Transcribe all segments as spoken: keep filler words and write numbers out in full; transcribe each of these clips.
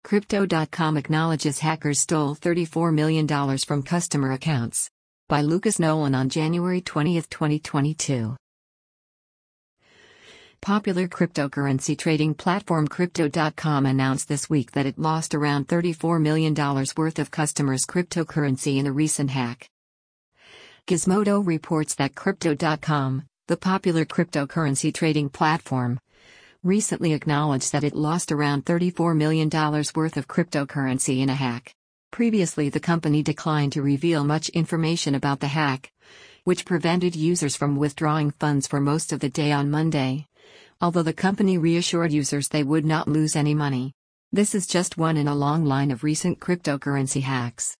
Crypto dot com acknowledges hackers stole thirty-four million dollars from customer accounts. By Lucas Nolan on January twentieth, twenty twenty-two. Popular cryptocurrency trading platform Crypto dot com announced this week that it lost around thirty-four million dollars worth of customers' cryptocurrency in a recent hack. Gizmodo reports that Crypto dot com, the popular cryptocurrency trading platform, recently acknowledged that it lost around thirty-four million dollars worth of cryptocurrency in a hack. Previously, the company declined to reveal much information about the hack, which prevented users from withdrawing funds for most of the day on Monday, although the company reassured users they would not lose any money. This is just one in a long line of recent cryptocurrency hacks.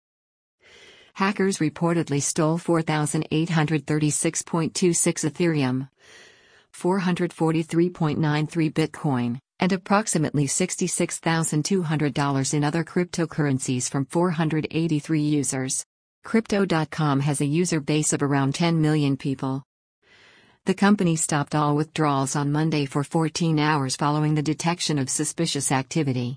Hackers reportedly stole four thousand eight hundred thirty-six point two six Ethereum, four hundred forty-three point nine three Bitcoin, and approximately sixty-six thousand two hundred dollars in other cryptocurrencies from four hundred eighty-three users. Crypto dot com has a user base of around ten million people. The company stopped all withdrawals on Monday for fourteen hours following the detection of suspicious activity.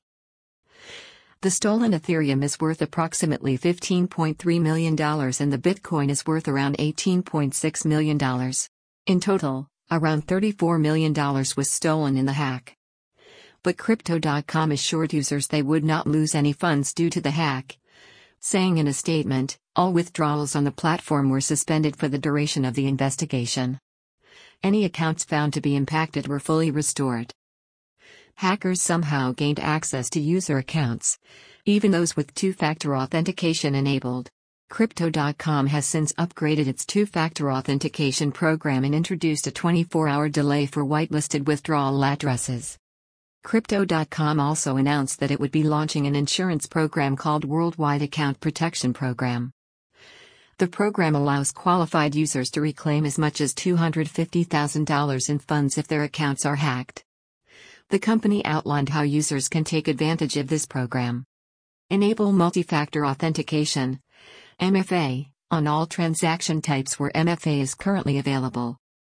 The stolen Ethereum is worth approximately fifteen point three million dollars and the Bitcoin is worth around eighteen point six million dollars. In total, around thirty-four million dollars was stolen in the hack. But Crypto dot com assured users they would not lose any funds due to the hack, saying in a statement, all withdrawals on the platform were suspended for the duration of the investigation. Any accounts found to be impacted were fully restored. Hackers somehow gained access to user accounts, even those with two-factor authentication enabled. Crypto dot com has since upgraded its two-factor authentication program and introduced a twenty-four hour delay for whitelisted withdrawal addresses. Crypto dot com also announced that it would be launching an insurance program called Worldwide Account Protection Program. The program allows qualified users to reclaim as much as two hundred fifty thousand dollars in funds if their accounts are hacked. The company outlined how users can take advantage of this program. Enable multi-factor authentication, M F A, on all transaction types where M F A is currently available.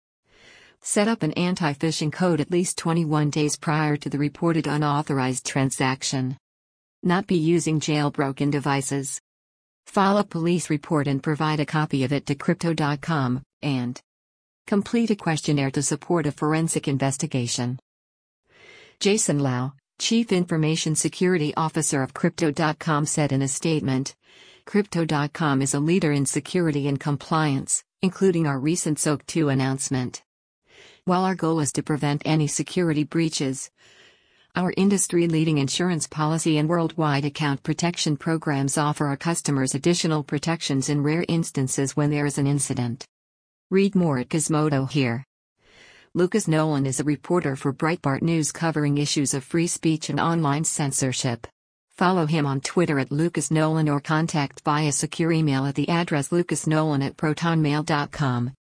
Set up an anti-phishing code at least twenty-one days prior to the reported unauthorized transaction. Not be using jailbroken devices. File a police report and provide a copy of it to Crypto dot com, and complete a questionnaire to support a forensic investigation. Jason Lau, Chief Information Security Officer of Crypto dot com, said in a statement, Crypto dot com is a leader in security and compliance, including our recent S O C two announcement. While our goal is to prevent any security breaches, our industry-leading insurance policy and worldwide account protection programs offer our customers additional protections in rare instances when there is an incident. Read more at Gizmodo here. Lucas Nolan is a reporter for Breitbart News covering issues of free speech and online censorship. Follow him on Twitter at Lucas Nolan or contact via secure email at the address lucasnolan at protonmail dot com.